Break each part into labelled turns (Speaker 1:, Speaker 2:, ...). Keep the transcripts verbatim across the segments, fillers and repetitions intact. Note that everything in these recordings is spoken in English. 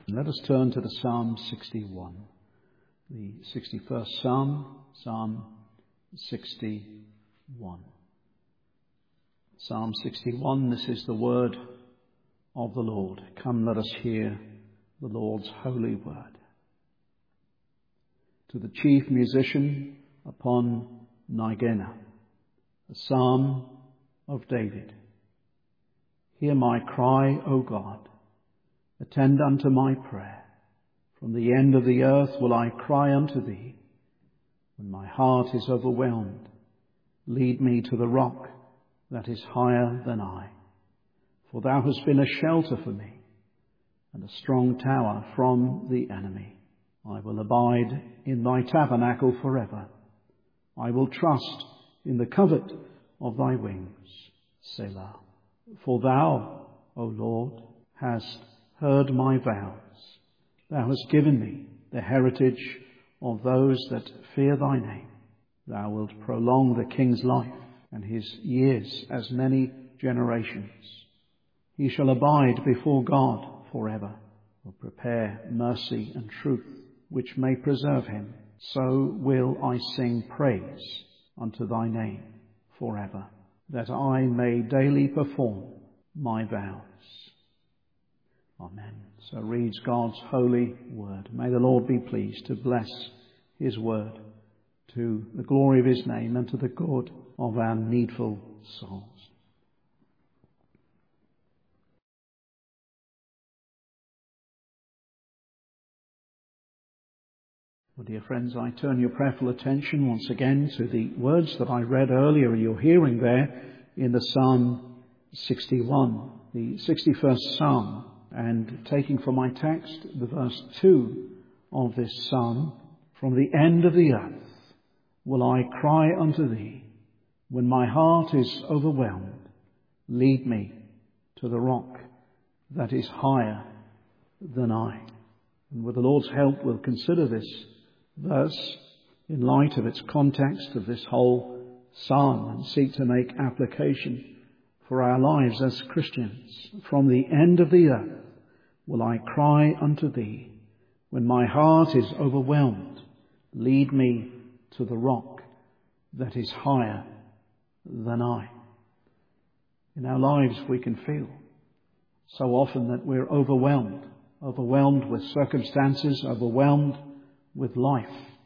Speaker 1: Let us turn to the Psalm sixty-one, the sixty-first Psalm, Psalm sixty-one. Psalm sixty-one, this is the word of the Lord. Come, let us hear the Lord's holy word. To the chief musician upon Nigena, a psalm of David. Hear my cry, O God. Attend unto my prayer. From the end of the earth will I cry unto thee. When my heart is overwhelmed, lead me to the rock that is higher than I. For thou hast been a shelter for me, and a strong tower from the enemy. I will abide in thy tabernacle forever. I will trust in the covert of thy wings. Selah. For thou, O Lord, hast heard my vows. Thou hast given me the heritage of those that fear thy name. Thou wilt prolong the king's life, and his years as many generations. He shall abide before God forever. Will prepare mercy and truth, which may preserve him. So will I sing praise unto thy name forever, that I may daily perform my vows. Amen. So reads God's holy word. May the Lord be pleased to bless his word to the glory of his name and to the good of our needful souls. Well, dear friends, I turn your prayerful attention once again to the words that I read earlier. You're hearing there in the Psalm sixty-one, the sixty-first Psalm, and taking for my text the verse two of this Psalm. From the end of the earth will I cry unto thee. When my heart is overwhelmed, lead me to the rock that is higher than I. And with the Lord's help, we'll consider this verse in light of its context of this whole psalm and seek to make application for our lives as Christians. From the end of the earth will I cry unto thee. When my heart is overwhelmed, lead me to the rock that is higher than I. In our lives we can feel so often that we're overwhelmed, overwhelmed with circumstances, overwhelmed with life.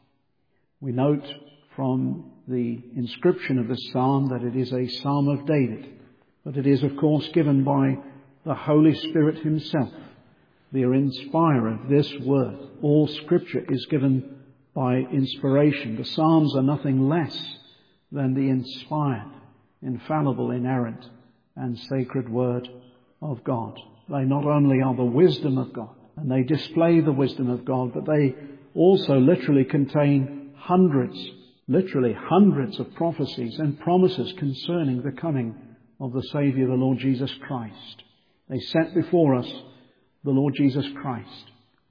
Speaker 1: We note from the inscription of this psalm that it is a psalm of David, but it is of course given by the Holy Spirit himself, the inspirer of this word. All scripture is given by inspiration. The psalms are nothing less than the inspired, infallible, inerrant and sacred word of God. They not only are the wisdom of God, and they display the wisdom of God, but they also literally contain hundreds, literally hundreds of prophecies and promises concerning the coming of the Saviour, the Lord Jesus Christ. They set before us the Lord Jesus Christ.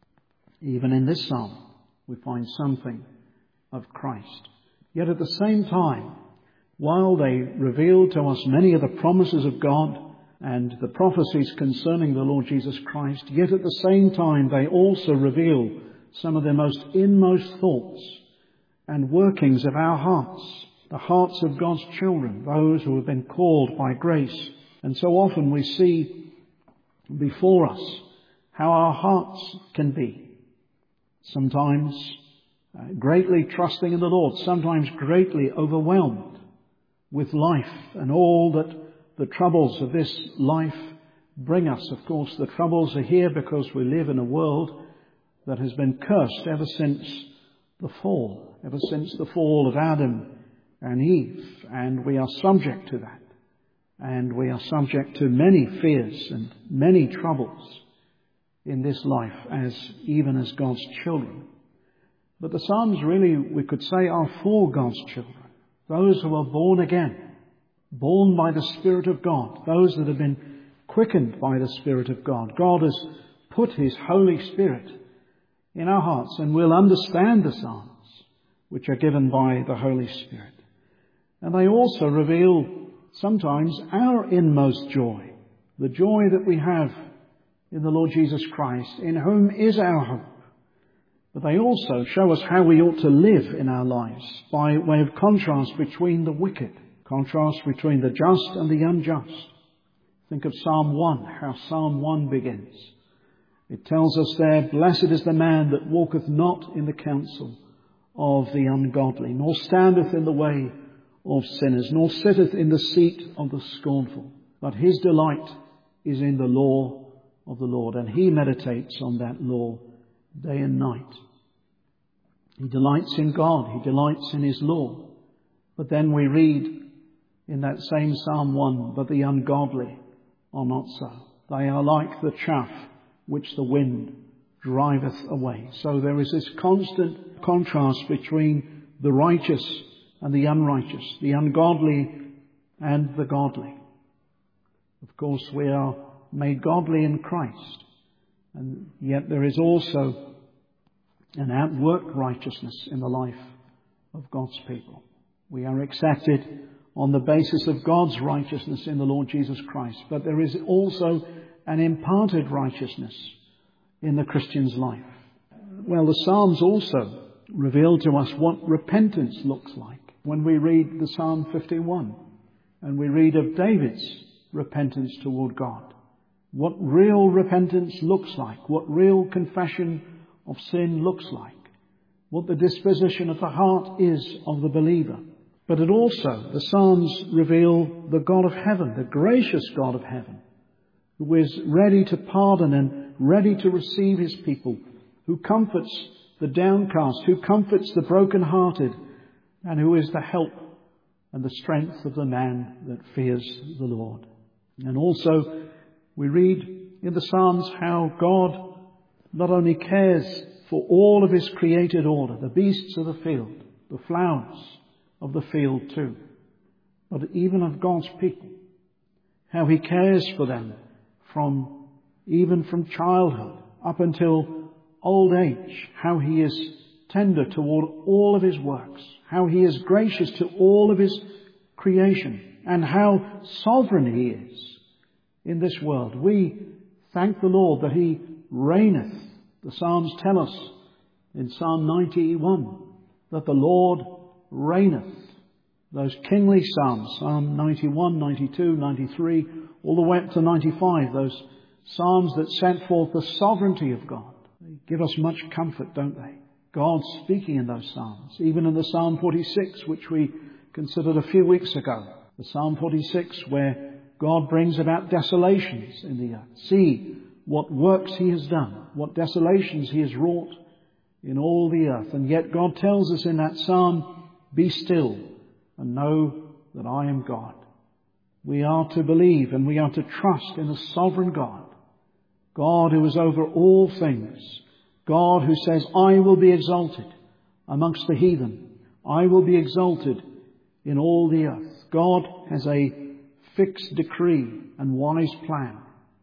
Speaker 1: Even in this psalm, we find something of Christ. Yet at the same time, while they reveal to us many of the promises of God and the prophecies concerning the Lord Jesus Christ, yet at the same time they also reveal some of the most inmost thoughts and workings of our hearts, the hearts of God's children, those who have been called by grace. And so often we see before us how our hearts can be. Sometimes uh, greatly trusting in the Lord, sometimes greatly overwhelmed with life and all that the troubles of this life bring us. Of course, the troubles are here because we live in a world that has been cursed ever since the fall, ever since the fall of Adam and Eve. And we are subject to that. And we are subject to many fears and many troubles in this life, as even as God's children. But the Psalms really, we could say, are for God's children. Those who are born again, born by the Spirit of God, those that have been quickened by the Spirit of God. God has put his Holy Spirit in our hearts, and we'll understand the Psalms, which are given by the Holy Spirit. And they also reveal sometimes our inmost joy, the joy that we have in the Lord Jesus Christ, in whom is our hope. But they also show us how we ought to live in our lives by way of contrast between the wicked, contrast between the just and the unjust. Think of Psalm one, how Psalm one begins. It tells us there, "Blessed is the man that walketh not in the counsel of the ungodly, nor standeth in the way of sinners, nor sitteth in the seat of the scornful. But his delight is in the law of the Lord, and he meditates on that law day and night." He delights in God. He delights in his law. But then we read in that same Psalm one, "But the ungodly are not so. They are like the chaff which the wind driveth away." So there is this constant contrast between the righteous and the unrighteous, the ungodly and the godly. Of course, we are made godly in Christ, and yet there is also an outwork righteousness in the life of God's people. We are accepted on the basis of God's righteousness in the Lord Jesus Christ, but there is also an imparted righteousness in the Christian's life. Well, the Psalms also reveal to us what repentance looks like. When we read the Psalm fifty-one and we read of David's repentance toward God, what real repentance looks like, what real confession of sin looks like, what the disposition of the heart is of the believer. But it also, the Psalms reveal the God of heaven, the gracious God of heaven, who is ready to pardon and ready to receive his people, who comforts the downcast, who comforts the brokenhearted, and who is the help and the strength of the man that fears the Lord. And also we read in the Psalms how God not only cares for all of his created order, the beasts of the field, the flowers of the field too, but even of God's people, how he cares for them from even from childhood up until old age, how he is tender toward all of his works, how he is gracious to all of his creation, and how sovereign he is in this world. We thank the Lord that he reigneth. The Psalms tell us in Psalm ninety-one that the Lord reigneth. Those kingly Psalms, Psalm ninety-one, ninety-two, ninety-three, all the way up to ninety-five, those Psalms that set forth the sovereignty of God. They give us much comfort, don't they? God speaking in those Psalms. Even in the Psalm forty-six, which we considered a few weeks ago. The Psalm forty-six where God brings about desolations in the earth. See what works he has done, what desolations he has wrought in all the earth. And yet God tells us in that Psalm, "Be still and know that I am God." We are to believe and we are to trust in a sovereign God. God who is over all things. God who says, "I will be exalted amongst the heathen. I will be exalted in all the earth." God has a fixed decree and wise plan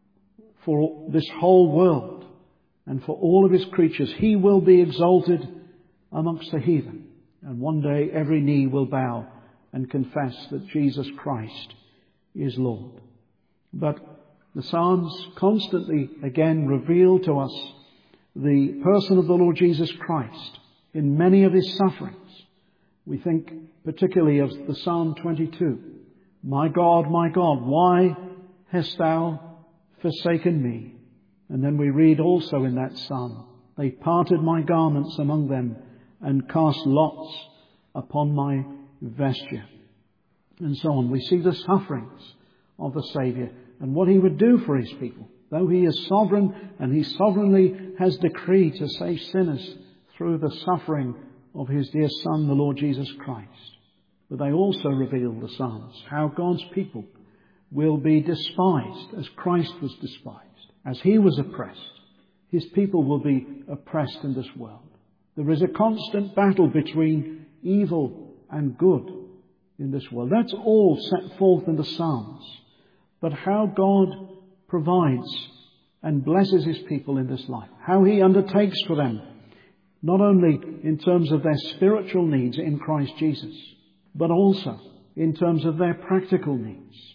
Speaker 1: for this whole world and for all of his creatures. He will be exalted amongst the heathen. And one day every knee will bow and confess that Jesus Christ is Lord. But the Psalms constantly again reveal to us the person of the Lord Jesus Christ in many of his sufferings. We think particularly of the Psalm twenty-two. "My God, my God, why hast thou forsaken me?" And then we read also in that psalm, "They parted my garments among them and cast lots upon my vesture." And so on. We see the sufferings of the Saviour and what he would do for his people. Though he is sovereign and he sovereignly has decreed to save sinners through the suffering of his dear Son, the Lord Jesus Christ. But they also reveal, the Psalms, how God's people will be despised as Christ was despised. As he was oppressed, his people will be oppressed in this world. There is a constant battle between evil and good in this world. That's all set forth in the Psalms. But how God provides and blesses his people in this life. How he undertakes for them, not only in terms of their spiritual needs in Christ Jesus, but also in terms of their practical needs.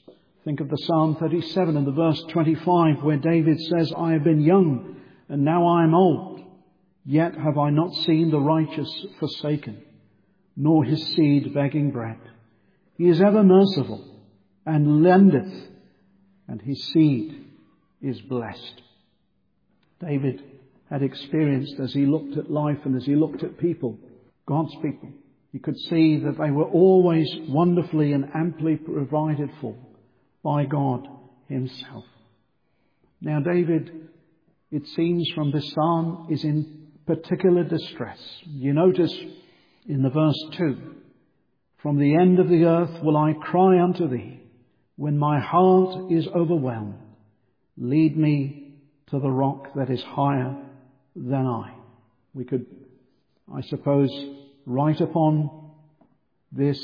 Speaker 1: Think of the Psalm thirty-seven and the verse twenty-five where David says, I have been young and now I am old, yet have I not seen the righteous forsaken, nor his seed begging bread. He is ever merciful and lendeth, and his seed is blessed. David had experienced, as he looked at life and as he looked at people, God's people, he could see that they were always wonderfully and amply provided for by God himself. Now David, it seems from this psalm, is in particular distress. You notice in the verse two, from the end of the earth will I cry unto thee, when my heart is overwhelmed. Lead me to the rock that is higher than I. We could, I suppose, write upon this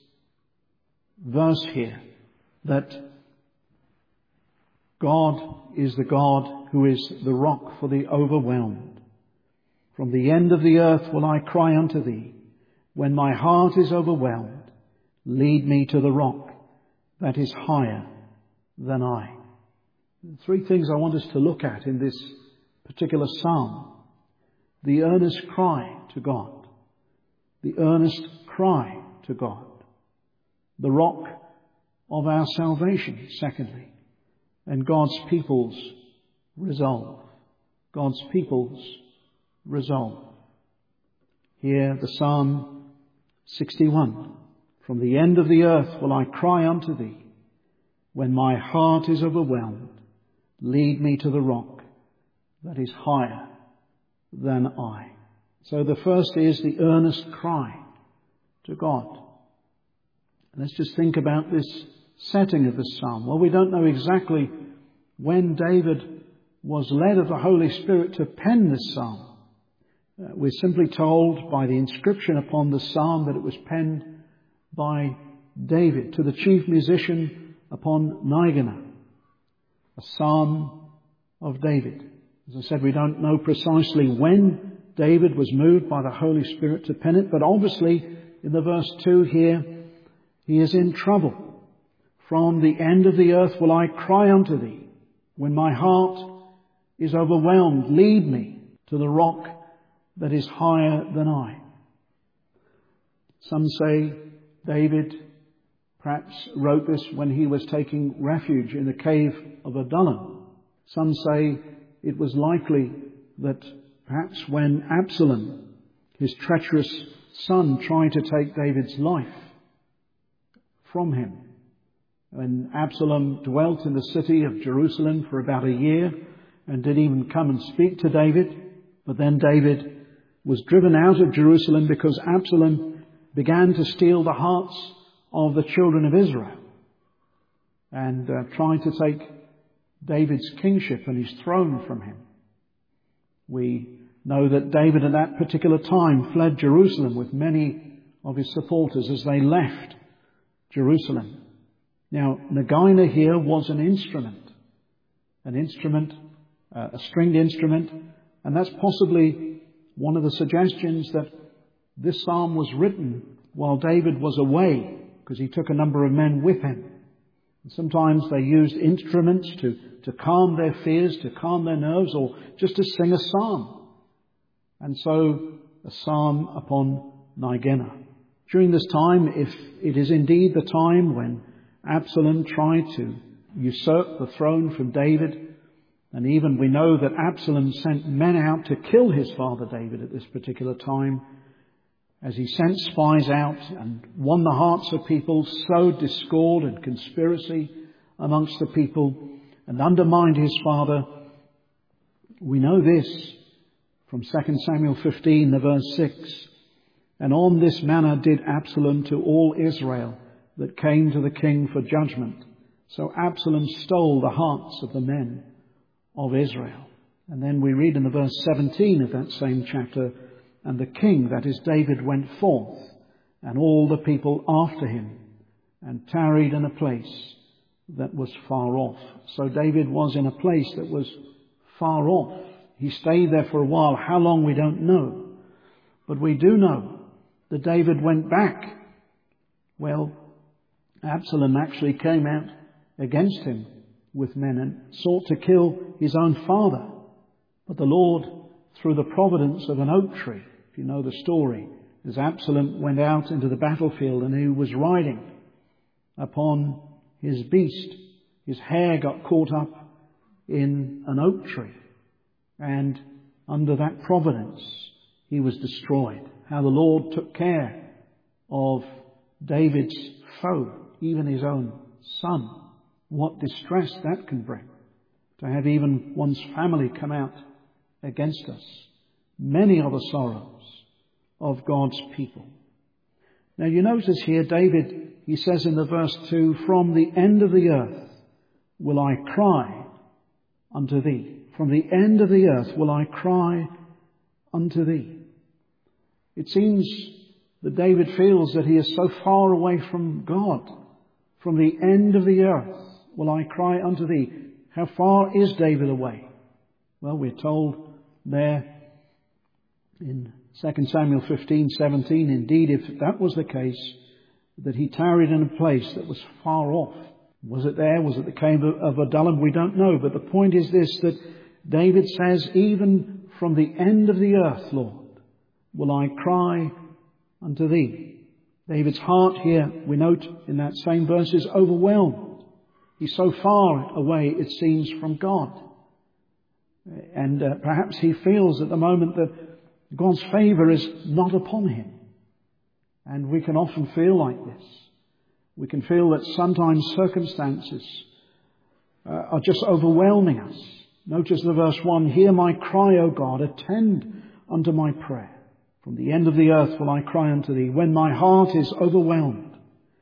Speaker 1: verse here that God is the God who is the rock for the overwhelmed. From the end of the earth will I cry unto thee. When my heart is overwhelmed, lead me to the rock that is higher than I. Three things I want us to look at in this particular psalm. The earnest cry to God. The earnest cry to God. The rock of our salvation, secondly. And God's people's resolve. God's people's resolve. Here the Psalm sixty-one. From the end of the earth will I cry unto thee. When my heart is overwhelmed, lead me to the rock that is higher than I. So the first is the earnest cry to God. Let's just think about this setting of this psalm. Well, we don't know exactly when David was led of the Holy Spirit to pen this psalm. Uh, we're simply told by the inscription upon the psalm that it was penned by David to the chief musician upon Niganah, a psalm of David. As I said, we don't know precisely when David was moved by the Holy Spirit to pen it, but obviously in the verse two here, he is in trouble. From the end of the earth will I cry unto thee. When my heart is overwhelmed, lead me to the rock that is higher than I. Some say David perhaps wrote this when he was taking refuge in the cave of Adullam. Some say it was likely that perhaps when Absalom, his treacherous son, tried to take David's life from him. When Absalom dwelt in the city of Jerusalem for about a year and did even come and speak to David, but then David was driven out of Jerusalem because Absalom began to steal the hearts of the children of Israel and uh, tried to take David's kingship and his throne from him. We know that David at that particular time fled Jerusalem with many of his supporters as they left Jerusalem. Now, Nagina here was an instrument, an instrument, uh, a stringed instrument, and that's possibly one of the suggestions that this psalm was written while David was away, because he took a number of men with him. And sometimes they used instruments to, to calm their fears, to calm their nerves, or just to sing a psalm. And so, a psalm upon Niganah. During this time, if it is indeed the time when Absalom tried to usurp the throne from David, and even we know that Absalom sent men out to kill his father David at this particular time, as he sent spies out and won the hearts of people, sowed discord and conspiracy amongst the people, and undermined his father. We know this from Second Samuel fifteen, the verse six. And on this manner did Absalom to all Israel that came to the king for judgment. So Absalom stole the hearts of the men of Israel. And then we read in the verse seventeen of that same chapter, and the king, that is David, went forth, and all the people after him, and tarried in a place that was far off. So David was in a place that was far off. He stayed there for a while. How long, we don't know. But we do know that David went back. Well, Absalom actually came out against him with men and sought to kill his own father. But the Lord, through the providence of an oak tree, if you know the story, as Absalom went out into the battlefield and he was riding upon his beast, his hair got caught up in an oak tree, and under that providence he was destroyed. How the Lord took care of David's foe, even his own son. What distress that can bring, to have even one's family come out against us. Many are the sorrows of God's people. Now you notice here David, he says in the verse two, from the end of the earth will I cry unto thee. From the end of the earth will I cry unto thee. It seems that David feels that he is so far away from God. From the end of the earth will I cry unto thee. How far is David away? Well, we're told there in Second Samuel fifteen seventeen, indeed, if that was the case, that he tarried in a place that was far off. Was it there? Was it the cave of Adullam? We don't know. But the point is this, that David says, even from the end of the earth, Lord, will I cry unto thee. David's heart here, we note in that same verse, is overwhelmed. He's so far away, it seems, from God. And uh, perhaps he feels at the moment that God's favour is not upon him. And we can often feel like this. We can feel that sometimes circumstances uh, are just overwhelming us. Notice the verse one, hear my cry, O God, attend unto my prayer. From the end of the earth will I cry unto thee, when my heart is overwhelmed.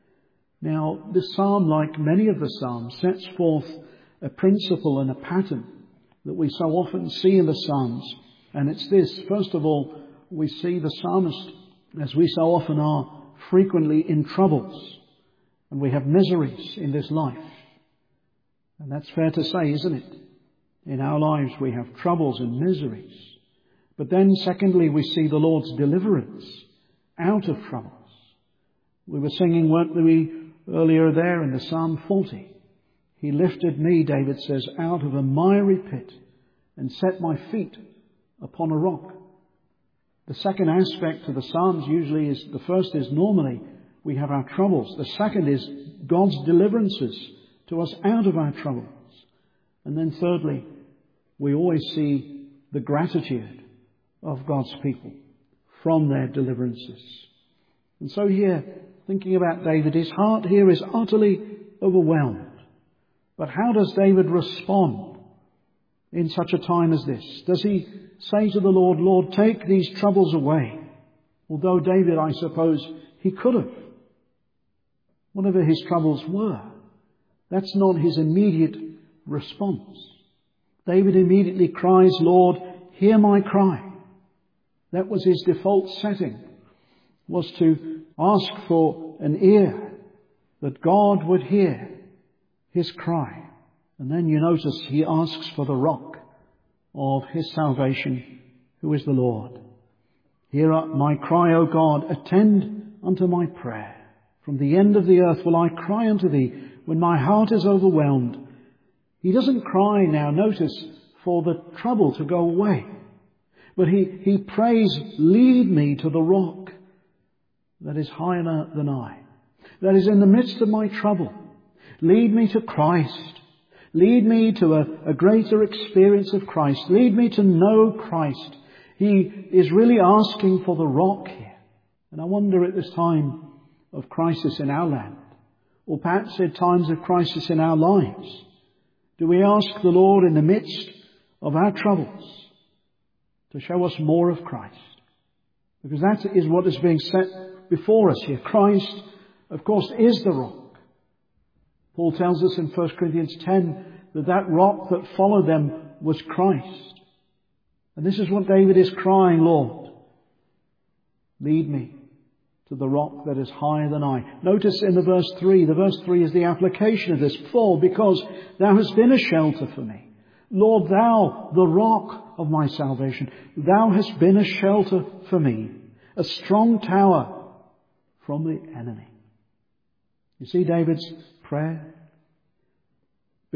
Speaker 1: Now, this psalm, like many of the psalms, sets forth a principle and a pattern that we so often see in the psalms. And it's this. First of all, we see the psalmist, as we so often are, frequently in troubles. And we have miseries in this life. And that's fair to say, isn't it? In our lives we have troubles and miseries. But then secondly, we see the Lord's deliverance out of troubles. We were singing, weren't we, earlier there in the Psalm forty. He lifted me, David says, out of a miry pit and set my feet upon a rock. The second aspect to the Psalms usually is, the first is normally we have our troubles. The second is God's deliverances to us out of our troubles. And then thirdly, we always see the gratitude of God's people from their deliverances. And so here, thinking about David, his heart here is utterly overwhelmed. But how does David respond in such a time as this? Does he say to the Lord, Lord, take these troubles away? Although David, I suppose, he could have. Whatever his troubles were, that's not his immediate response. David immediately cries, Lord, hear my cry. That was his default setting, was to ask for an ear, that God would hear his cry. And then you notice he asks for the rock of his salvation, who is the Lord. Hear my cry, O God, attend unto my prayer. From the end of the earth will I cry unto thee when my heart is overwhelmed. He doesn't cry now, notice, for the trouble to go away. But he, he prays, lead me to the rock that is higher than I, that is in the midst of my trouble. Lead me to Christ. Lead me to a, a greater experience of Christ. Lead me to know Christ. He is really asking for the rock here. And I wonder at this time of crisis in our land, or perhaps at times of crisis in our lives, do we ask the Lord in the midst of our troubles to show us more of Christ? Because that is what is being set before us here. Christ, of course, is the rock. Paul tells us in First Corinthians ten that that rock that followed them was Christ. And this is what David is crying, Lord, lead me to the rock that is higher than I. Notice in the verse three, the verse three is the application of this. For, because thou hast been a shelter for me. Lord, thou, the rock of my salvation, thou hast been a shelter for me, a strong tower from the enemy. You see David's prayer?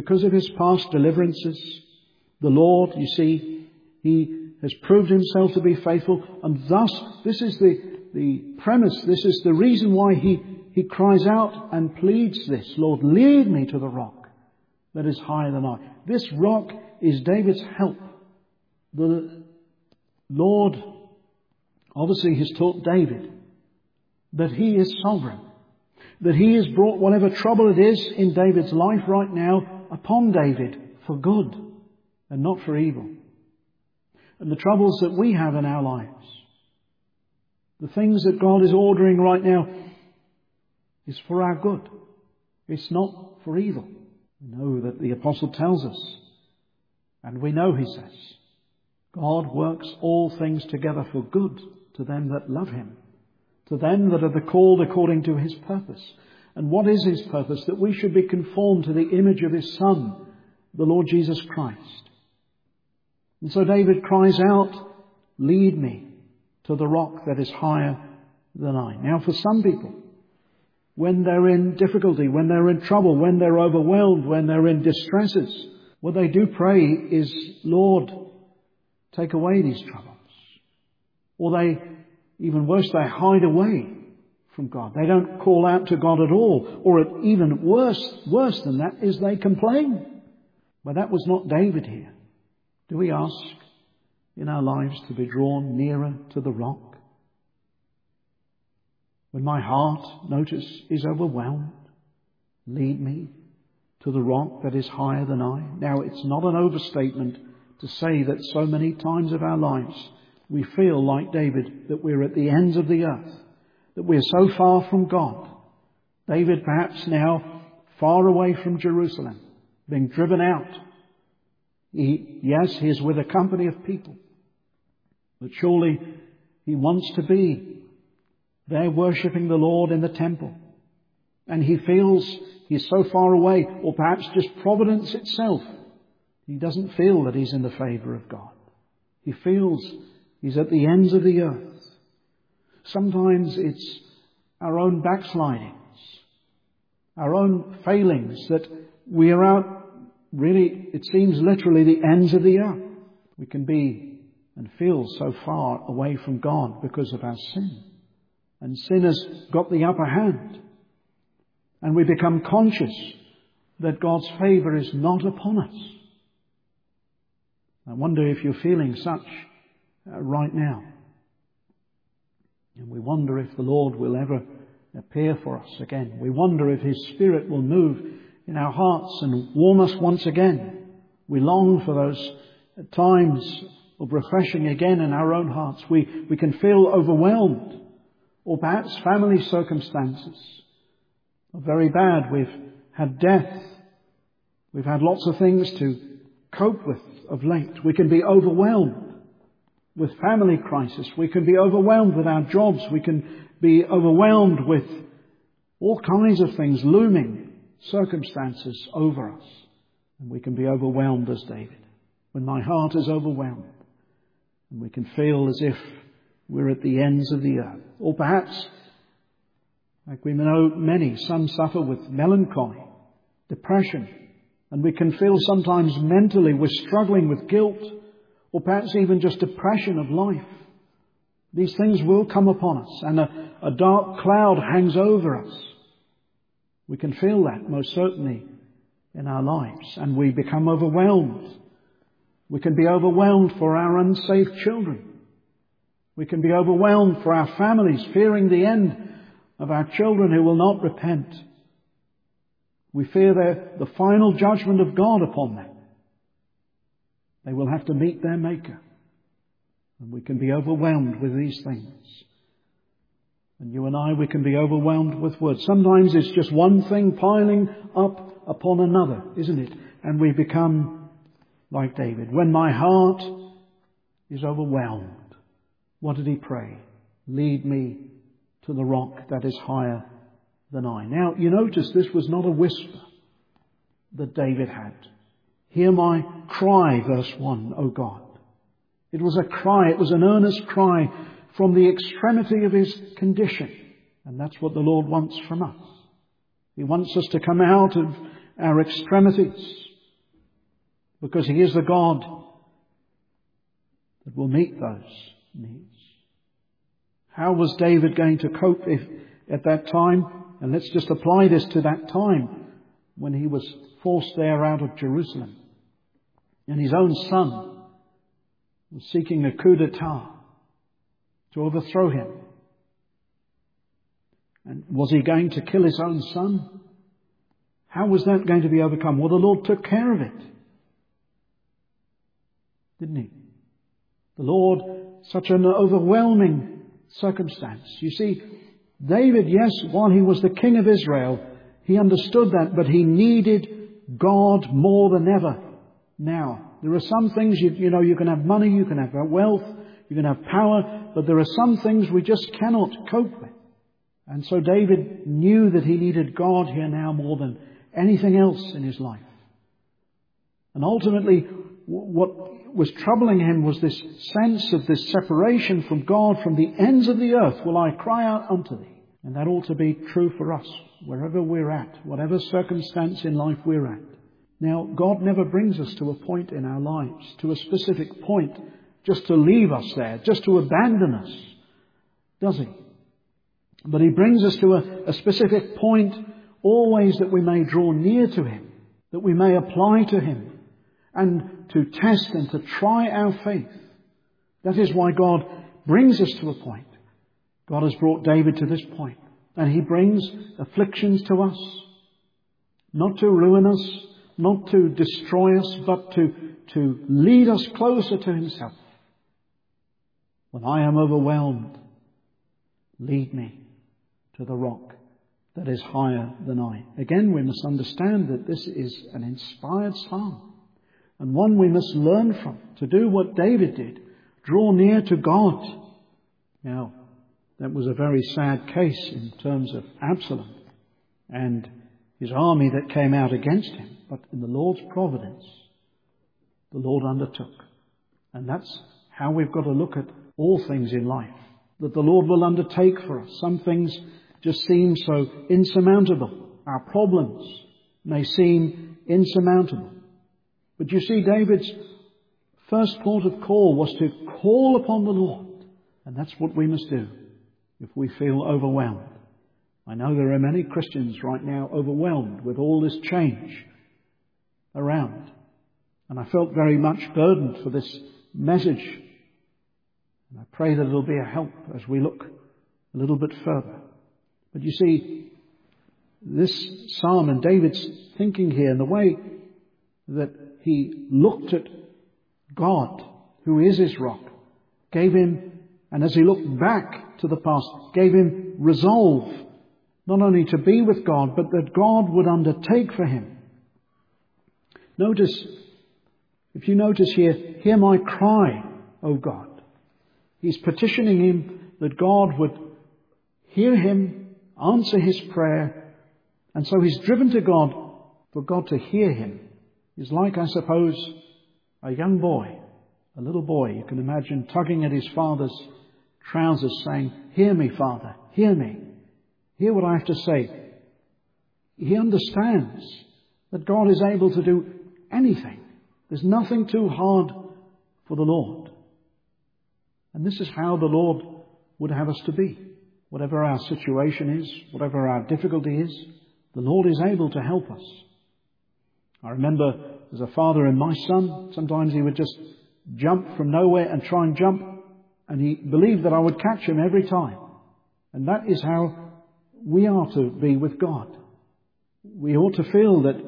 Speaker 1: because of his past deliverances. The Lord, you see, he has proved himself to be faithful, and thus this is the, the premise, this is the reason why he, he cries out and pleads this. Lord, lead me to the rock that is higher than I. This rock is David's help. The Lord obviously has taught David that he is sovereign, that he has brought whatever trouble it is in David's life right now upon David for good and not for evil. And the troubles that we have in our lives, the things that God is ordering right now, is for our good. It's not for evil. We know that the apostle tells us, and we know he says, God works all things together for good to them that love him, to them that are the called according to his purpose. And what is his purpose? That we should be conformed to the image of his Son, the Lord Jesus Christ. And so David cries out, lead me to the rock that is higher than I. Now for some people, when they're in difficulty, when they're in trouble, when they're overwhelmed, when they're in distresses, what they do pray is, Lord, take away these troubles. Or they, even worse, they hide away from God. They don't call out to God at all. Or even worse, worse than that is they complain. But that was not David here. Do we ask in our lives to be drawn nearer to the rock? When my heart, notice, is overwhelmed, lead me to the rock that is higher than I. Now, it's not an overstatement to say that so many times of our lives we feel like David, that we're at the ends of the earth, that we're so far from God. David perhaps now far away from Jerusalem, being driven out. He, yes, he is with a company of people, but surely he wants to be there worshipping the Lord in the temple. And he feels he's so far away, or perhaps just providence itself. He doesn't feel that he's in the favour of God. He feels he's at the ends of the earth. Sometimes it's our own backslidings, our own failings, that we are out, really, it seems literally the ends of the earth. We can be and feel so far away from God because of our sin. And sin has got the upper hand. And we become conscious that God's favour is not upon us. I wonder if you're feeling such uh, right now. And we wonder if the Lord will ever appear for us again. We wonder if his Spirit will move in our hearts and warm us once again. We long for those times of refreshing again in our own hearts. We, we can feel overwhelmed, or perhaps family circumstances are very bad. We've had death. We've had lots of things to cope with of late. We can be overwhelmed with family crisis. We can be overwhelmed with our jobs. We can be overwhelmed with all kinds of things looming, circumstances over us. And we can be overwhelmed as David. When my heart is overwhelmed, and we can feel as if we're at the ends of the earth. Or perhaps, like we know many, some suffer with melancholy, depression, and we can feel sometimes mentally we're struggling with guilt, or perhaps even just depression of life. These things will come upon us, and a, a dark cloud hangs over us. We can feel that most certainly in our lives, and we become overwhelmed. We can be overwhelmed for our unsaved children. We can be overwhelmed for our families, fearing the end of our children who will not repent. We fear the, the final judgment of God upon them. They will have to meet their Maker. And we can be overwhelmed with these things. And you and I, we can be overwhelmed with words. Sometimes it's just one thing piling up upon another, isn't it? And we become like David. When my heart is overwhelmed, what did he pray? Lead me to the rock that is higher than I. Now, you notice this was not a whisper that David had. Hear my cry, verse one, O God. It was a cry, it was an earnest cry from the extremity of his condition. And that's what the Lord wants from us. He wants us to come out of our extremities because he is the God that will meet those needs. How was David going to cope if at that time? And let's just apply this to that time when he was forced there out of Jerusalem. And his own son was seeking a coup d'etat to overthrow him. And was he going to kill his own son? How was that going to be overcome? Well, the Lord took care of it, didn't he? The Lord, such an overwhelming circumstance. You see, David, yes, while he was the king of Israel, he understood that, but he needed God more than ever now. There are some things, you, you know, you can have money, you can have wealth, you can have power, but there are some things we just cannot cope with. And so David knew that he needed God here now more than anything else in his life. And ultimately, what was troubling him was this sense of this separation from God. From the ends of the earth will I cry out unto thee. And that ought to be true for us, wherever we're at, whatever circumstance in life we're at. Now, God never brings us to a point in our lives, to a specific point, just to leave us there, just to abandon us, does he? But he brings us to a, a specific point, always that we may draw near to him, that we may apply to him, and to test and to try our faith. That is why God brings us to a point. God has brought David to this point, and he brings afflictions to us, not to ruin us, not to destroy us, but to, to lead us closer to himself. When I am overwhelmed, lead me to the rock that is higher than I. Again, we must understand that this is an inspired psalm, and one we must learn from, to do what David did, draw near to God. Now, that was a very sad case in terms of Absalom and his army that came out against him. But in the Lord's providence, the Lord undertook. And that's how we've got to look at all things in life, that the Lord will undertake for us. Some things just seem so insurmountable. Our problems may seem insurmountable. But you see, David's first port of call was to call upon the Lord. And that's what we must do if we feel overwhelmed. I know there are many Christians right now overwhelmed with all this change around. And I felt very much burdened for this message. And I pray that it'll be a help as we look a little bit further. But you see, this psalm and David's thinking here, and the way that he looked at God, who is his rock, gave him, and as he looked back to the past, gave him resolve, not only to be with God, but that God would undertake for him. Notice, if you notice here, hear my cry, O God. He's petitioning him that God would hear him, answer his prayer, and so he's driven to God for God to hear him. He's like, I suppose, a young boy, a little boy, you can imagine, tugging at his father's trousers saying, hear me, Father, hear me. Hear what I have to say. He understands that God is able to do anything. There's nothing too hard for the Lord. And this is how the Lord would have us to be. Whatever our situation is, whatever our difficulty is, the Lord is able to help us. I remember as a father and my son, sometimes he would just jump from nowhere and try and jump, and he believed that I would catch him every time. And that is how we are to be with God. We ought to feel that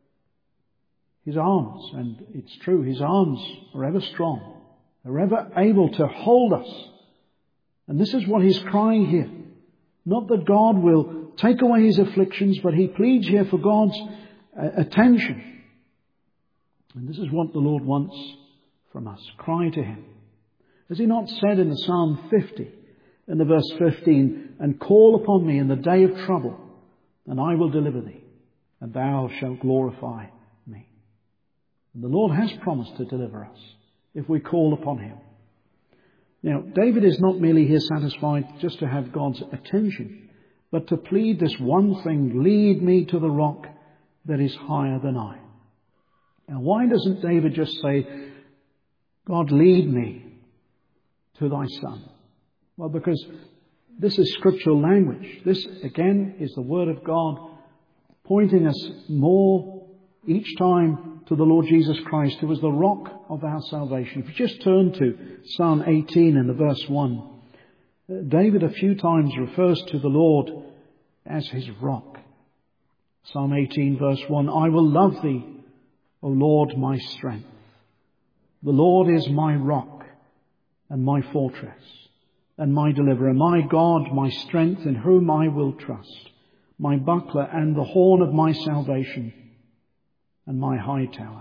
Speaker 1: his arms, and it's true, his arms are ever strong, are ever able to hold us. And this is what he's crying here. Not that God will take away his afflictions, but he pleads here for God's uh, attention. And this is what the Lord wants from us. Cry to him. Has he not said in the Psalm fifty, in the verse fifteen, and call upon me in the day of trouble, and I will deliver thee, and thou shalt glorify me. And the Lord has promised to deliver us if we call upon him. Now, David is not merely here satisfied just to have God's attention, but to plead this one thing, lead me to the rock that is higher than I. Now, why doesn't David just say, God, lead me to thy Son? Well, because this is scriptural language. This, again, is the Word of God pointing us more each time to the Lord Jesus Christ, who is the rock of our salvation. If you just turn to Psalm eighteen in the verse one, David a few times refers to the Lord as his rock. Psalm eighteen verse one, I will love thee, O Lord, my strength. The Lord is my rock and my fortress and my deliverer, my God, my strength, in whom I will trust, my buckler and the horn of my salvation and my high tower.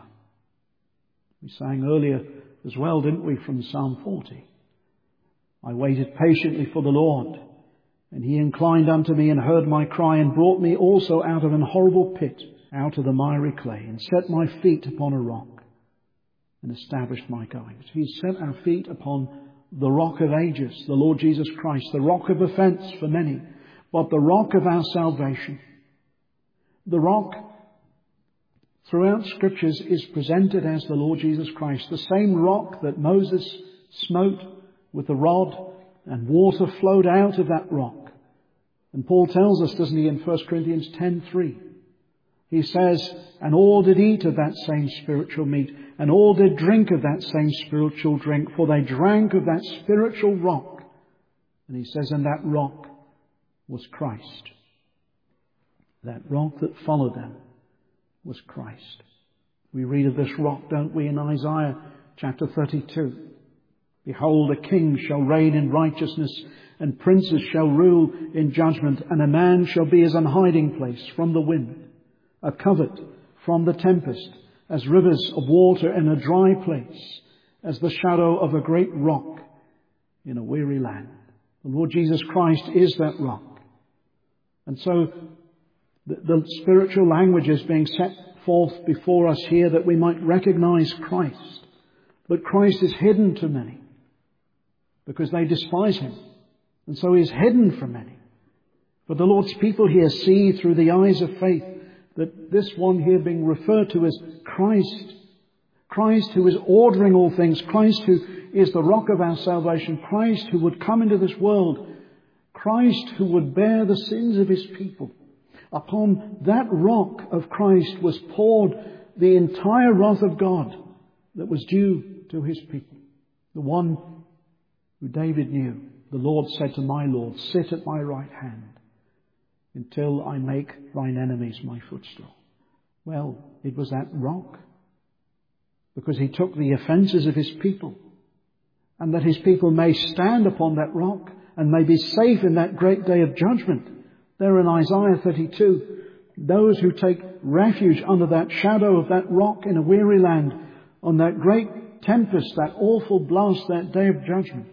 Speaker 1: We sang earlier as well, didn't we, from Psalm forty? I waited patiently for the Lord, and he inclined unto me and heard my cry, and brought me also out of an horrible pit, out of the miry clay, and set my feet upon a rock, and established my goings. He set our feet upon the rock of ages, the Lord Jesus Christ, the rock of offence for many, but the rock of our salvation. The rock throughout Scriptures is presented as the Lord Jesus Christ, the same rock that Moses smote with the rod, and water flowed out of that rock. And Paul tells us, doesn't he, in First Corinthians ten three, he says, and all did eat of that same spiritual meat, and all did drink of that same spiritual drink, for they drank of that spiritual rock. And he says, and that rock was Christ. That rock that followed them was Christ. We read of this rock, don't we, in Isaiah chapter thirty-two. Behold, a king shall reign in righteousness, and princes shall rule in judgment, and a man shall be as an hiding place from the wind, a covert from the tempest, as rivers of water in a dry place, as the shadow of a great rock in a weary land. The Lord Jesus Christ is that rock. And so the, the spiritual language is being set forth before us here that we might recognize Christ. But Christ is hidden to many because they despise him. And so he is hidden from many. But the Lord's people here see through the eyes of faith that this one here being referred to as Christ, Christ who is ordering all things, Christ who is the rock of our salvation, Christ who would come into this world, Christ who would bear the sins of his people. Upon that rock of Christ was poured the entire wrath of God that was due to his people. The one who David knew. The Lord said to my Lord, sit at my right hand until I make thine enemies my footstool. Well, it was that rock, because he took the offences of his people, and that his people may stand upon that rock and may be safe in that great day of judgment. There in Isaiah thirty-two, those who take refuge under that shadow of that rock in a weary land, on that great tempest, that awful blast, that day of judgment,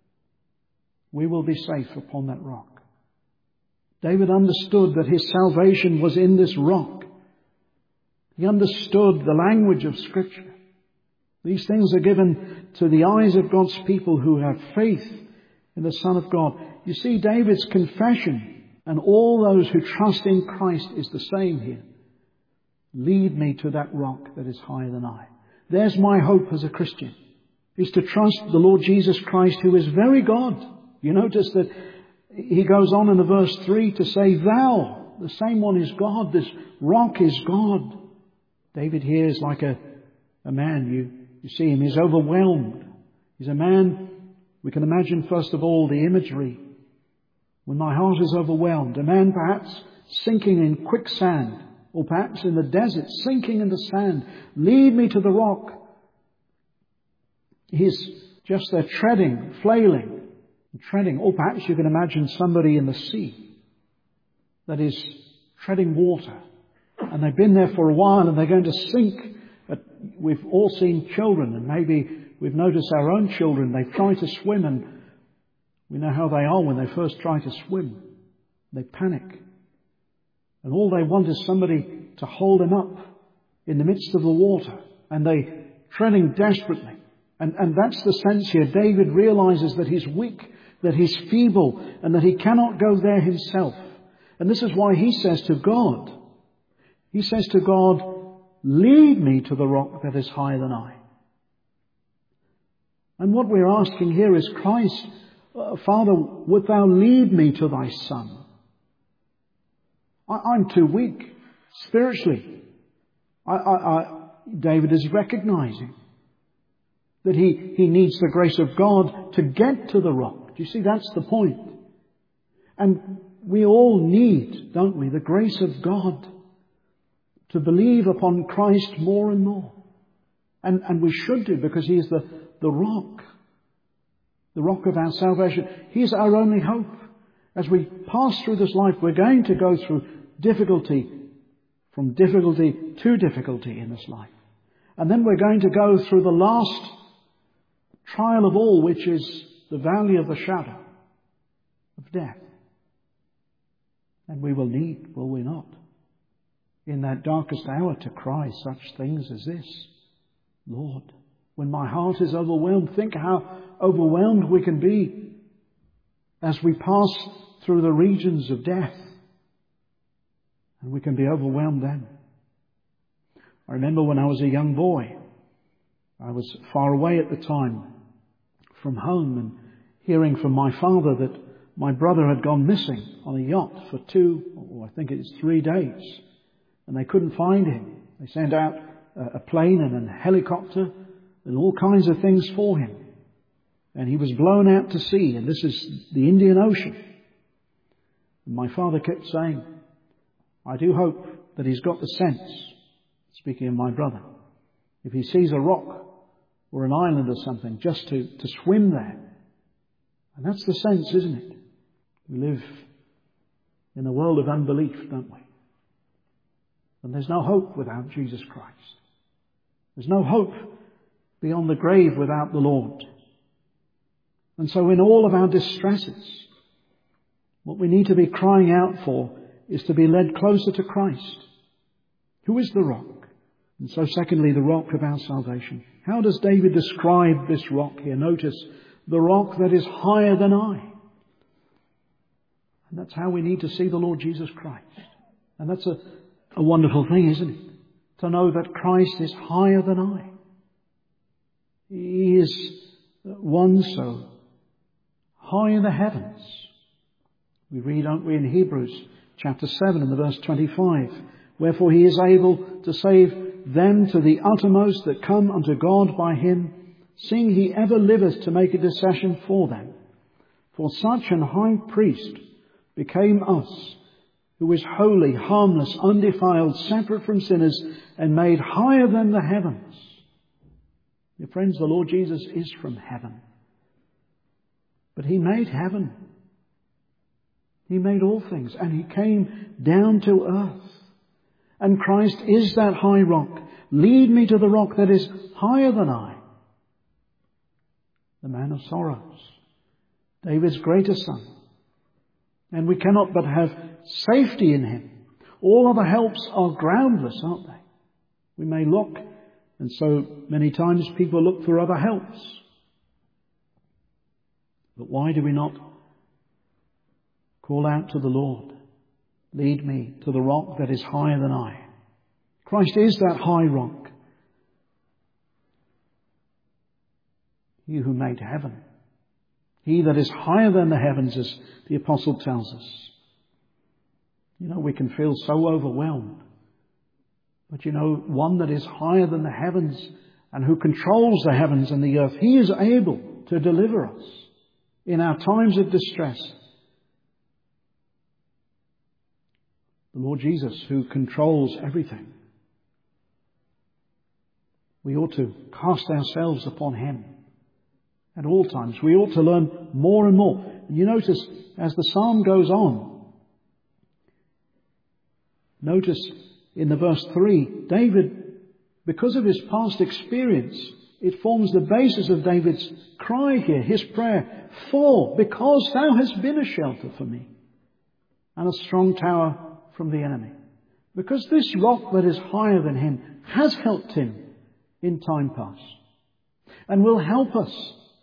Speaker 1: we will be safe upon that rock. David understood that his salvation was in this rock. He understood the language of Scripture. These things are given to the eyes of God's people who have faith in the Son of God. You see, David's confession, and all those who trust in Christ, is the same here. Lead me to that rock that is higher than I. There's my hope as a Christian, is to trust the Lord Jesus Christ, who is very God. You notice that he goes on in the verse three to say, thou, the same one is God, this rock is God. David here is like a, a man, you, you see him, he's overwhelmed. He's a man, we can imagine first of all the imagery. When my heart is overwhelmed, a man perhaps sinking in quicksand, or perhaps in the desert, sinking in the sand. Lead me to the rock. He's just there treading, flailing, treading. Or perhaps you can imagine somebody in the sea that is treading water. And they've been there for a while and they're going to sink. But we've all seen children, and maybe we've noticed our own children. They try to swim, and we know how they are when they first try to swim. They panic. And all they want is somebody to hold them up in the midst of the water. And they treading desperately. And, and that's the sense here. David realizes that he's weak, that he's feeble, and that he cannot go there himself. And this is why he says to God, he says to God, lead me to the rock that is higher than I. And what we're asking here is, Christ, uh, Father, wilt thou lead me to thy Son? I, I'm too weak spiritually. I, I, I, David is recognizing that he, he needs the grace of God to get to the rock. Do you see? That's the point. And we all need, don't we, the grace of God to believe upon Christ more and more. And, and we should do, because He is the, the rock, the rock of our salvation. He is our only hope. As we pass through this life, we're going to go through difficulty, from difficulty to difficulty in this life. And then we're going to go through the last trial of all, which is the valley of the shadow of death. And we will need, will we not, in that darkest hour to cry such things as this: Lord, when my heart is overwhelmed. Think how overwhelmed we can be as we pass through the regions of death. And we can be overwhelmed then. I remember when I was a young boy, I was far away at the time from home, and hearing from my father that my brother had gone missing on a yacht for two, or I think it's three days, and they couldn't find him. They sent out a plane and a helicopter and all kinds of things for him. And he was blown out to sea, and this is the Indian Ocean. And my father kept saying, I do hope that he's got the sense, speaking of my brother, if he sees a rock or an island or something, just to, to swim there. And that's the sense, isn't it? We live in a world of unbelief, don't we? And there's no hope without Jesus Christ. There's no hope beyond the grave without the Lord. And so in all of our distresses, what we need to be crying out for is to be led closer to Christ, who is the rock. And so secondly, the rock of our salvation. How does David describe this rock here? Notice, the rock that is higher than I. And that's how we need to see the Lord Jesus Christ. And that's a, a wonderful thing, isn't it? To know that Christ is higher than I. He is one so high in the heavens. We read, don't we, in Hebrews chapter seven and the verse twenty-five. Wherefore He is able to save them to the uttermost that come unto God by Him, seeing He ever liveth to make intercession for them. For such an high priest became us, who is holy, harmless, undefiled, separate from sinners, and made higher than the heavens. Dear friends, the Lord Jesus is from heaven. But He made heaven. He made all things, and He came down to earth. And Christ is that high rock. Lead me to the rock that is higher than I. The man of sorrows, David's greatest son. And we cannot but have safety in Him. All other helps are groundless, aren't they? We may look, and so many times people look for other helps. But why do we not call out to the Lord? Lead me to the rock that is higher than I. Christ is that high rock. He who made heaven. He that is higher than the heavens, as the apostle tells us. You know, we can feel so overwhelmed. But you know, one that is higher than the heavens and who controls the heavens and the earth, He is able to deliver us in our times of distress. The Lord Jesus, who controls everything. We ought to cast ourselves upon Him at all times. We ought to learn more and more. And you notice, as the psalm goes on, notice in the verse three, David, because of his past experience, it forms the basis of David's cry here, his prayer. For, because thou hast been a shelter for me, and a strong tower from the enemy. Because this rock that is higher than him has helped him in time past, and will help us,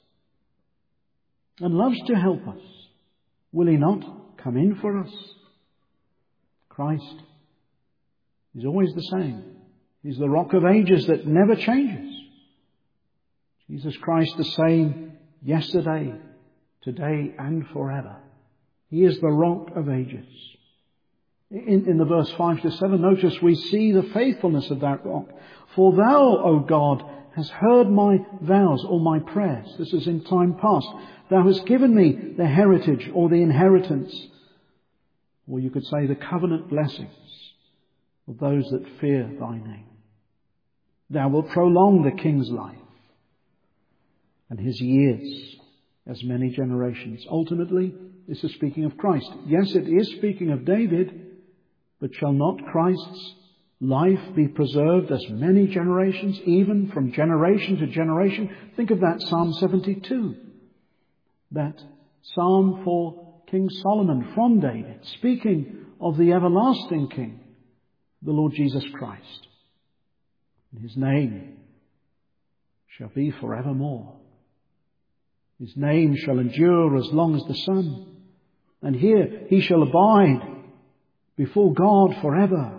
Speaker 1: and loves to help us. Will He not come in for us? Christ is always the same. He's the rock of ages that never changes. Jesus Christ the same yesterday, today and forever. He is the rock of ages. In, in the verse five to seven, notice we see the faithfulness of that rock. For thou, O God, hast heard my vows or my prayers. This is in time past. Thou hast given me the heritage or the inheritance, or you could say the covenant blessings of those that fear thy name. Thou wilt prolong the king's life and his years as many generations. Ultimately, this is speaking of Christ. Yes, it is speaking of David, but shall not Christ's life be preserved as many generations, even from generation to generation? Think of that Psalm seventy-two. That psalm for King Solomon from David, speaking of the everlasting King, the Lord Jesus Christ. And his name shall be forevermore. His name shall endure as long as the sun. And here he shall abide before God forever.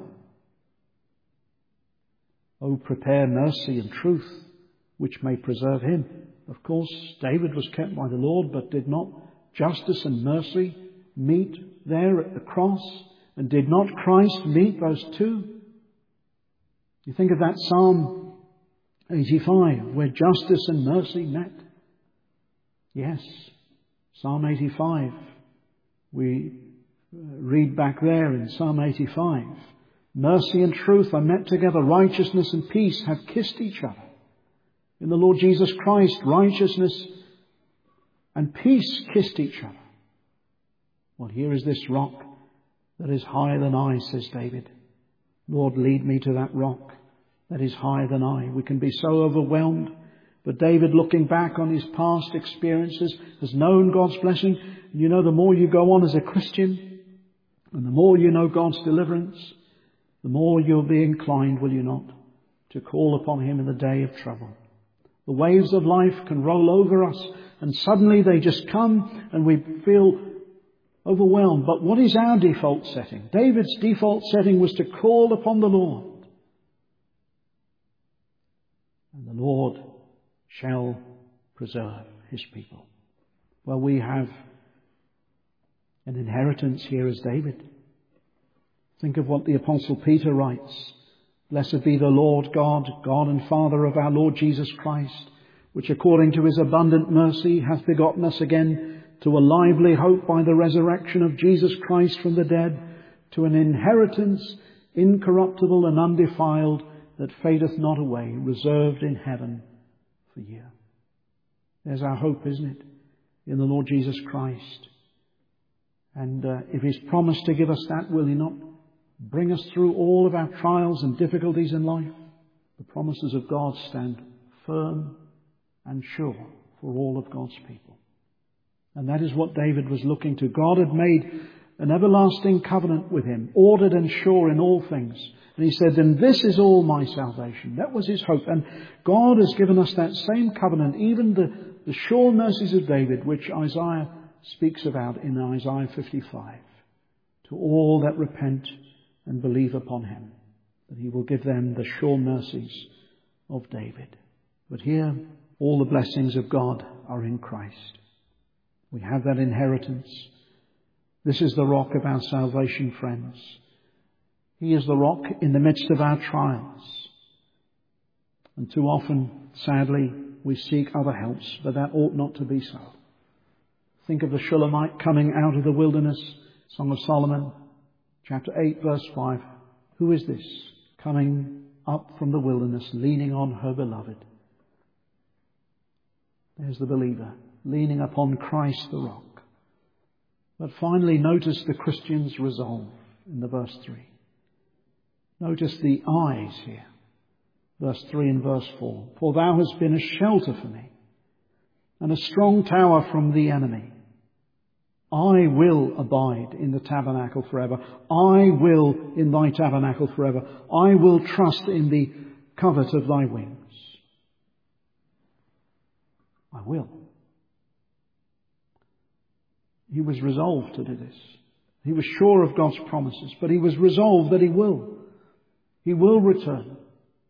Speaker 1: Oh, prepare mercy and truth, which may preserve him. Of course, David was kept by the Lord, but did not justice and mercy meet there at the cross? And did not Christ meet those two? You think of that Psalm eighty-five, where justice and mercy met. Yes, Psalm eighty-five. We read back there in Psalm eighty-five. Mercy and truth are met together. Righteousness and peace have kissed each other. In the Lord Jesus Christ, righteousness and peace kissed each other. Well, here is this rock that is higher than I, says David. Lord, lead me to that rock that is higher than I. We can be so overwhelmed. But David, looking back on his past experiences, has known God's blessing. You know, the more you go on as a Christian, and the more you know God's deliverance, the more you'll be inclined, will you not, to call upon him in the day of trouble. The waves of life can roll over us, and suddenly they just come, and we feel overwhelmed. But what is our default setting? David's default setting was to call upon the Lord. And the Lord shall preserve his people. Well, we have an inheritance here as David. Think of what the Apostle Peter writes. Blessed be the Lord God, God and Father of our Lord Jesus Christ, which according to his abundant mercy hath begotten us again to a lively hope by the resurrection of Jesus Christ from the dead, to an inheritance incorruptible and undefiled, that fadeth not away, reserved in heaven for you. There's our hope, isn't it? In the Lord Jesus Christ. And uh, if he's promised to give us that, will he not bring us through all of our trials and difficulties in life? The promises of God stand firm and sure for all of God's people. And that is what David was looking to. God had made an everlasting covenant with him, ordered and sure in all things. And he said, and this is all my salvation. That was his hope. And God has given us that same covenant, even the, the sure mercies of David, which Isaiah speaks about in Isaiah fifty-five. To all that repent and believe upon him, that he will give them the sure mercies of David. But here, all the blessings of God are in Christ. We have that inheritance. This is the rock of our salvation, friends. He is the rock in the midst of our trials. And too often, sadly, we seek other helps, but that ought not to be so. Think of the Shulamite coming out of the wilderness, Song of Solomon, chapter eight, verse five. Who is this coming up from the wilderness, leaning on her beloved? There's the believer, leaning upon Christ the rock. But finally, notice the Christian's resolve in the verse three. Notice the eyes here. Verse three and verse four. For thou hast been a shelter for me, and a strong tower from the enemy. I will abide in the tabernacle forever. I will in thy tabernacle forever. I will trust in the covert of thy wings. I will. He was resolved to do this. He was sure of God's promises, but he was resolved that he will. He will return.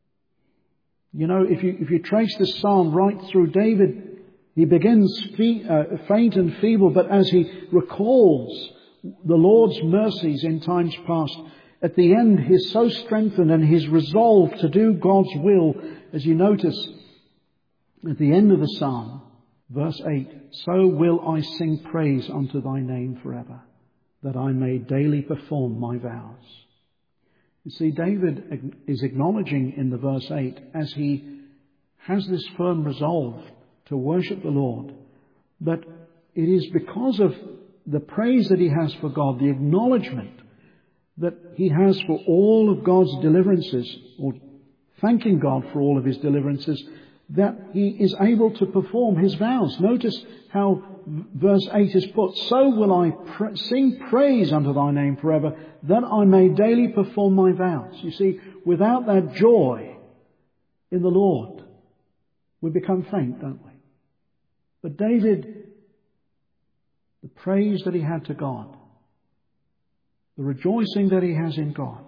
Speaker 1: You know, if you, if you trace this psalm right through, David, he begins fe- uh, faint and feeble, but as he recalls the Lord's mercies in times past, at the end he's so strengthened and he's resolved to do God's will, as you notice at the end of the psalm, verse eight, so will I sing praise unto thy name forever, that I may daily perform my vows. You see, David is acknowledging in the verse eight, as he has this firm resolve to worship the Lord, that it is because of the praise that he has for God, the acknowledgement that he has for all of God's deliverances, or thanking God for all of his deliverances, that he is able to perform his vows. Notice how verse eight is put, so will I pr- sing praise unto thy name forever, that I may daily perform my vows. You see, without that joy in the Lord, we become faint, don't we? But David, the praise that he had to God, the rejoicing that he has in God,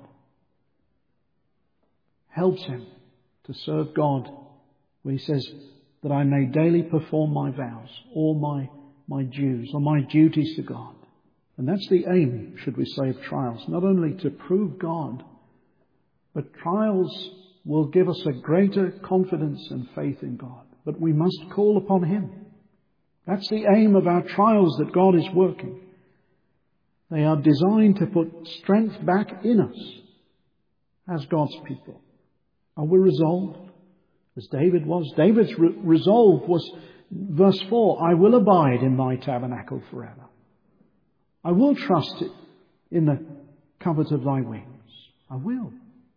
Speaker 1: helps him to serve God, where he says that I may daily perform my vows, all my, my dues, or my duties to God. And that's the aim, should we say, of trials. Not only to prove God, but trials will give us a greater confidence and faith in God. But we must call upon him. That's the aim of our trials that God is working. They are designed to put strength back in us as God's people. Are we resolved? As David was. David's re- resolve was, verse four, I will abide in thy tabernacle forever. I will trust it in the covert of thy wings. I will.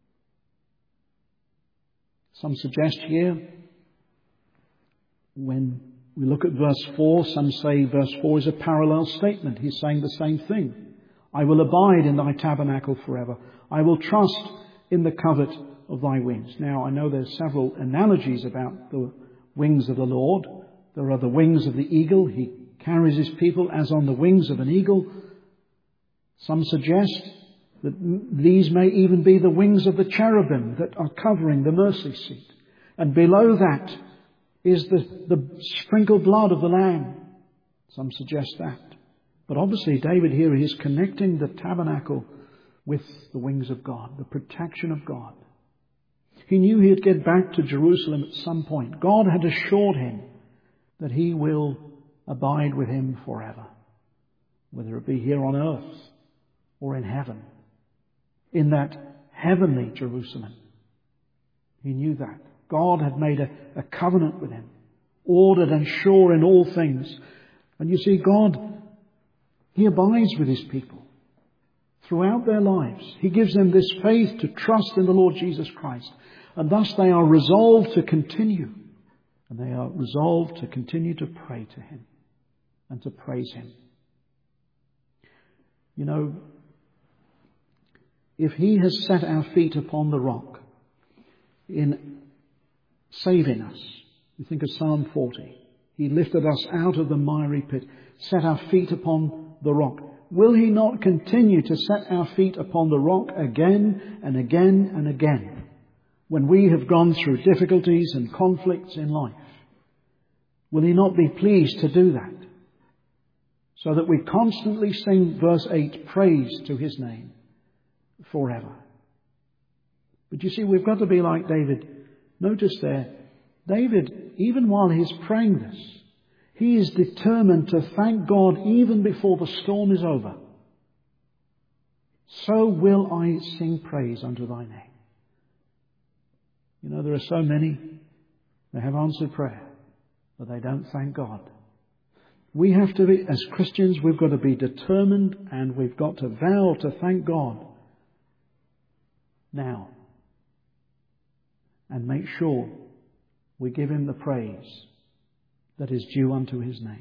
Speaker 1: Some suggest here, when we look at verse four, some say verse four is a parallel statement. He's saying the same thing. I will abide in thy tabernacle forever. I will trust in the covert of thy wings. Now, I know there's several analogies about the wings of the Lord. There are the wings of the eagle. He carries his people as on the wings of an eagle. Some suggest that these may even be the wings of the cherubim that are covering the mercy seat. And below that is the, the sprinkled blood of the Lamb. Some suggest that. But obviously David here is connecting the tabernacle with the wings of God, the protection of God. He knew he'd get back to Jerusalem at some point. God had assured him that he will abide with him forever, whether it be here on earth or in heaven, in that heavenly Jerusalem. He knew that. God had made a, a covenant with him, ordered and sure in all things. And you see, God, he abides with his people throughout their lives. He gives them this faith to trust in the Lord Jesus Christ. And thus they are resolved to continue. And they are resolved to continue to pray to him and to praise him. You know, if he has set our feet upon the rock in saving us, you think of Psalm forty. He lifted us out of the miry pit, set our feet upon the rock. Will he not continue to set our feet upon the rock again and again and again when we have gone through difficulties and conflicts in life? Will he not be pleased to do that? So that we constantly sing, verse eight, praise to his name forever. But you see, we've got to be like David. Notice there, David, even while he's praying this, he is determined to thank God even before the storm is over. So will I sing praise unto thy name. You know, there are so many, they have answered prayer, but they don't thank God. We have to be, as Christians, we've got to be determined and we've got to vow to thank God now. And make sure we give him the praise that is due unto his name.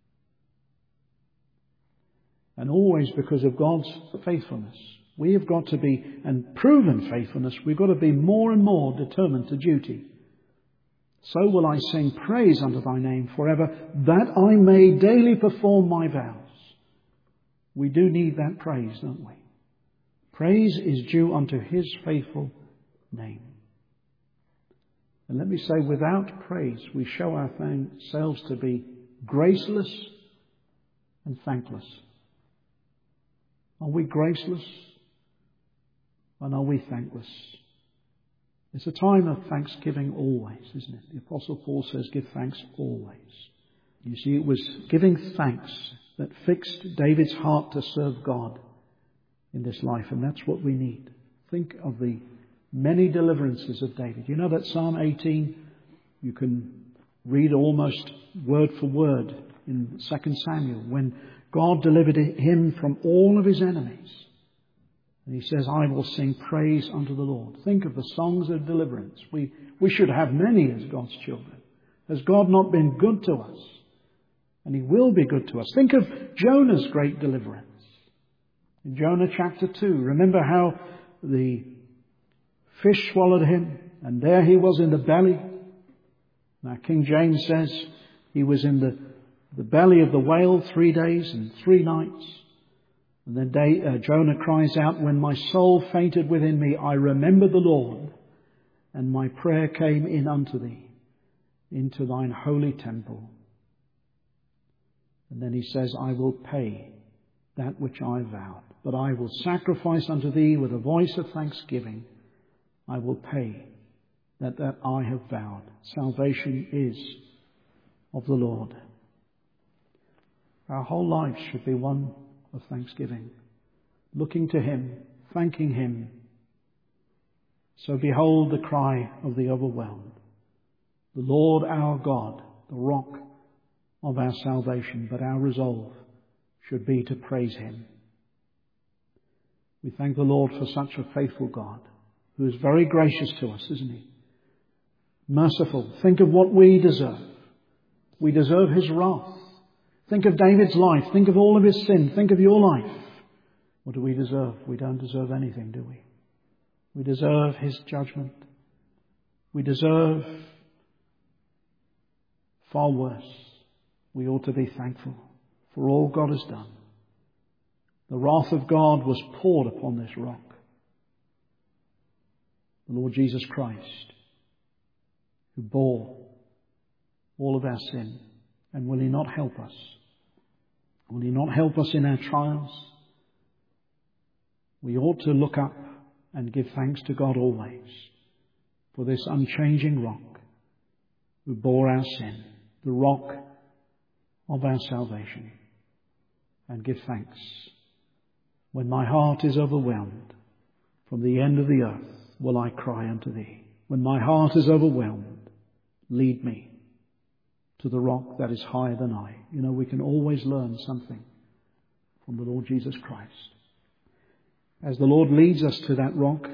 Speaker 1: And always because of God's faithfulness, we have got to be, and proven faithfulness, we've got to be more and more determined to duty. So will I sing praise unto thy name forever, that I may daily perform my vows. We do need that praise, don't we? Praise is due unto his faithful name. And let me say, without praise, we show ourselves to be graceless and thankless. Are we graceless? And are we thankless? It's a time of thanksgiving always, isn't it? The Apostle Paul says, give thanks always. You see, it was giving thanks that fixed David's heart to serve God in this life, and that's what we need. Think of the many deliverances of David. You know that Psalm eighteen, you can read almost word for word in Second Samuel, when God delivered him from all of his enemies. And he says, I will sing praise unto the Lord. Think of the songs of deliverance. We, we should have many as God's children. Has God not been good to us? And he will be good to us. Think of Jonah's great deliverance. In Jonah chapter two, remember how the fish swallowed him, and there he was in the belly. Now King James says he was in the, the belly of the whale three days and three nights. And then day, uh, Jonah cries out, when my soul fainted within me, I remembered the Lord, and my prayer came in unto thee, into thine holy temple. And then he says, I will pay that which I vowed, but I will sacrifice unto thee with a voice of thanksgiving. I will pay that that I have vowed. Salvation is of the Lord. Our whole life should be one of thanksgiving, looking to him, thanking him. So behold the cry of the overwhelmed. The Lord our God, the rock of our salvation, but our resolve should be to praise him. We thank the Lord for such a faithful God, who is very gracious to us, isn't he? Merciful. Think of what we deserve. We deserve his wrath. Think of David's life. Think of all of his sin. Think of your life. What do we deserve? We don't deserve anything, do we? We deserve his judgment. We deserve far worse. We ought to be thankful for all God has done. The wrath of God was poured upon this rock, the Lord Jesus Christ, who bore all of our sin. And will he not help us? Will he not help us in our trials? We ought to look up and give thanks to God always for this unchanging rock who bore our sin, the rock of our salvation. And give thanks when my heart is overwhelmed. From the end of the earth will I cry unto thee. When my heart is overwhelmed, lead me to the rock that is higher than I. You know, we can always learn something from the Lord Jesus Christ. As the Lord leads us to that rock,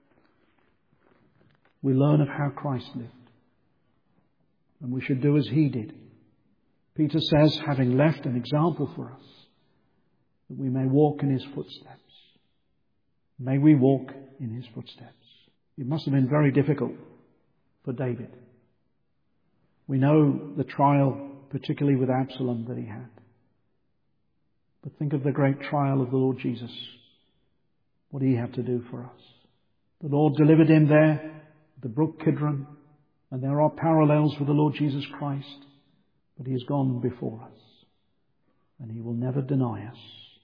Speaker 1: we learn of how Christ lived. And we should do as he did. Peter says, having left an example for us, that we may walk in his footsteps. May we walk in his footsteps. It must have been very difficult for David. We know the trial, particularly with Absalom, that he had. But think of the great trial of the Lord Jesus. What did he have to do for us? The Lord delivered him there, the brook Kidron, and there are parallels with the Lord Jesus Christ. But he has gone before us, and he will never deny us.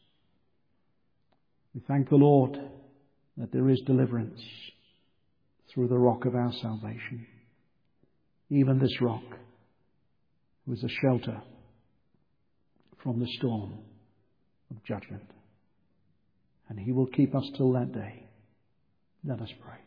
Speaker 1: We thank the Lord that there is deliverance through the rock of our salvation. Even this rock was a shelter from the storm of judgment. And he will keep us till that day. Let us pray.